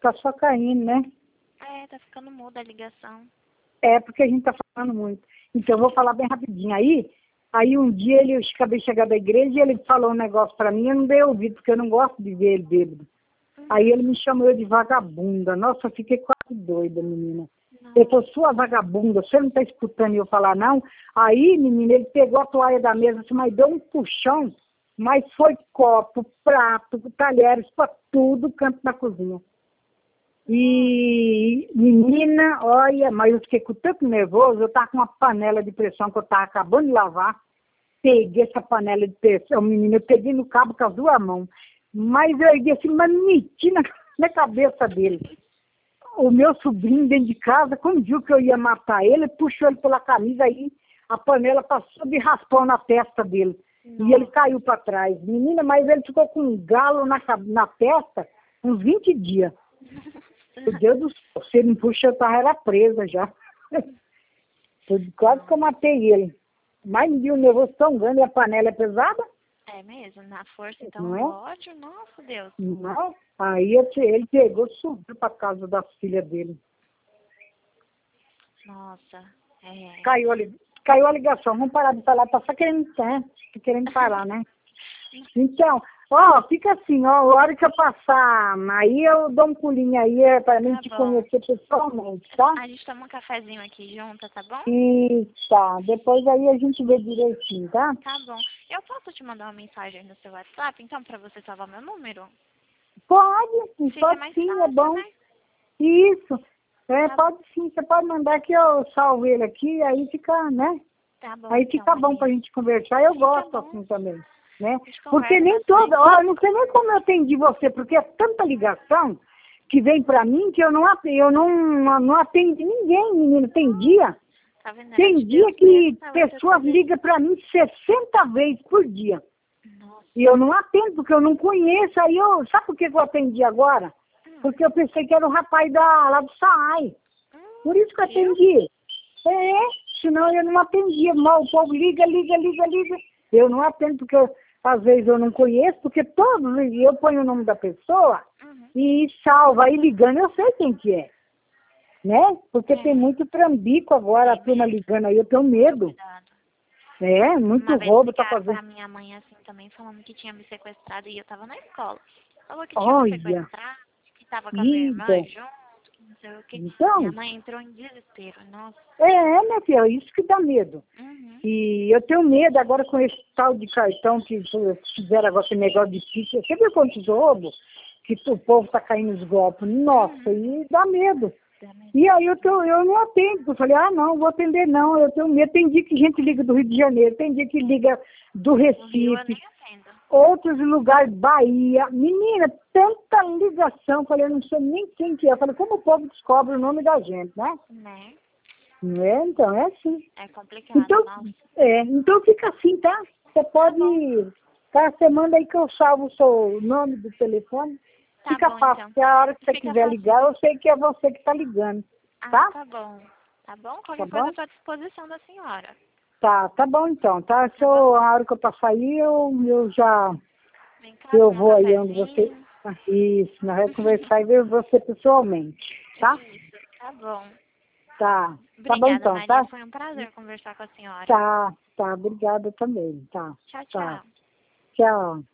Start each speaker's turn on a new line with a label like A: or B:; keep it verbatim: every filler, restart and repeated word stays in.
A: tá só caindo, né?
B: É, tá ficando muda a ligação.
A: É, porque a gente tá falando muito. Então, eu vou falar bem rapidinho. Aí, aí um dia ele, eu acabei de chegar da igreja e ele falou um negócio pra mim, eu não dei ouvido, porque eu não gosto de ver ele bêbado. Uhum. Aí ele me chamou de vagabunda. Nossa, eu fiquei quase doida, menina. Não. Ele falou, sua vagabunda, você não tá escutando eu falar, não? Aí, menina, ele pegou a toalha da mesa, assim, mas deu um puxão, mas foi copo, prato, talheres, pra tudo canto da cozinha. E, menina, olha, mas eu fiquei com tanto nervoso, eu tava com uma panela de pressão que eu tava acabando de lavar, peguei essa panela de pressão, menina, eu peguei no cabo com as duas mãos, mas eu ergui assim, mas meti na, na cabeça dele. O meu sobrinho dentro de casa, quando viu que eu ia matar ele, puxou ele pela camisa, aí a panela passou de raspão na testa dele. Nossa. E ele caiu para trás. Menina, mas ele ficou com um galo na, na testa uns vinte dias. Meu Deus do céu, se ele me puxou, eu tava era presa já. Quase que eu matei ele. Mas me deu um nervoso tão grande e a panela é pesada.
B: É mesmo, na força então
A: não
B: do
A: é?
B: ódio, nossa Deus.
A: Não, aí ele pegou e subiu para casa da filha dele.
B: Nossa, é.
A: Caiu a, caiu a ligação, vamos parar de falar, tá só querendo, né? querendo parar, né? Então, ó, fica assim, ó, a hora que eu passar, aí eu dou um pulinho aí, é pra mim
B: Tá
A: te
B: bom.
A: conhecer pessoalmente, tá?
B: A gente toma um cafezinho aqui junto, tá bom?
A: E tá, depois aí a gente vê direitinho, tá?
B: Tá bom. Eu posso te mandar uma mensagem no seu WhatsApp, então, pra você salvar meu número?
A: Pode,
B: Fica
A: pode
B: mais
A: sim,
B: fácil,
A: é bom.
B: né?
A: Isso, é,
B: Tá
A: pode sim, você pode mandar que eu salvo ele aqui, aí fica, né?
B: Tá bom,
A: Aí
B: então,
A: fica bom pra gente conversar, eu
B: Fica
A: gosto
B: bom.
A: assim também, né?
B: A gente
A: Porque
B: conversa
A: nem
B: bastante.
A: toda, ó, eu não sei nem como eu atendi você, porque é tanta ligação que vem pra mim que eu não atendo, eu não, não atendo ninguém, menino, tem dia,
B: Tá vendo? Era
A: tem
B: de
A: dia
B: Deus
A: que
B: mesmo, pra você
A: pessoas
B: saber.
A: ligam pra mim sessenta vezes por dia.
B: Nossa.
A: E eu não atendo, porque eu não conheço, aí eu, sabe por que eu atendi agora?
B: Hum.
A: Porque eu pensei que era o rapaz da, lá do Saai.
B: Hum,
A: Por isso que eu
B: viu?
A: atendi. É, senão eu não atendia. Mal, o povo liga, liga, liga, liga. Eu não atendo, porque eu, às vezes eu não conheço, porque todos os dias eu ponho o nome da pessoa
B: Uhum.
A: e salva. Aí ligando, eu sei quem que é. Né? Porque
B: É.
A: tem muito trambico agora, a
B: Tem
A: turma
B: mesmo.
A: ligando aí, eu tenho medo.
B: Cuidado.
A: É, muito
B: Uma vez
A: roubo tá
B: ligaram pra
A: fazendo.
B: minha mãe assim também, falando que tinha me sequestrado e eu tava na escola. Falou que tinha me
A: Olha,
B: sequestrado, que tava com a minha irmã
A: então,
B: junto, que não sei o que. Minha
A: então,
B: mãe entrou em desespero, nossa.
A: é, minha filha, isso que dá medo.
B: Uhum.
A: E eu tenho medo agora com esse tal de cartão que fizeram agora esse negócio de pique. Você viu quantos roubos que o povo tá caindo nos golpes? Nossa,
B: Uhum.
A: e dá medo.
B: Dá medo.
A: E aí eu, tô, eu não atendo. Eu falei, ah, não, vou atender não, eu tenho medo. Tem dia que gente liga do Rio de Janeiro, tem dia que liga do
B: No Rio eu
A: Recife,
B: nem atendo.
A: outros lugares, Bahia. Menina, tanta ligação. Eu falei, eu não sei nem quem que é. Eu falei, como o povo descobre o nome da gente, né?
B: Né?
A: É, então, é assim.
B: É complicado,
A: Então,
B: nossa.
A: é, então fica assim, tá? Você pode, tá, você manda aí que eu salvo o seu nome do telefone.
B: Tá
A: Fica
B: bom,
A: fácil,
B: então.
A: se a hora que você
B: Fica
A: quiser
B: fácil.
A: ligar, eu sei que é você que tá ligando,
B: Ah,
A: tá?
B: tá bom. Tá bom?
A: Tá
B: Qualquer coisa
A: bom?
B: eu tô à disposição da senhora.
A: Tá, tá bom então, tá? Se
B: Tá
A: eu,
B: bom?
A: a hora que eu passar aí, eu, eu já,
B: Vem cá,
A: eu
B: tomar um
A: vou aí onde você,
B: cafezinho.
A: isso, nós vamos conversar e ver você pessoalmente, tá?
B: Isso, tá bom.
A: Tá, tá bom
B: Obrigada,
A: então,
B: Maria.
A: tá?
B: Foi um prazer conversar com a senhora.
A: Tá, tá, obrigada também, tá,
B: Tchau,
A: tá,
B: tchau.
A: tchau.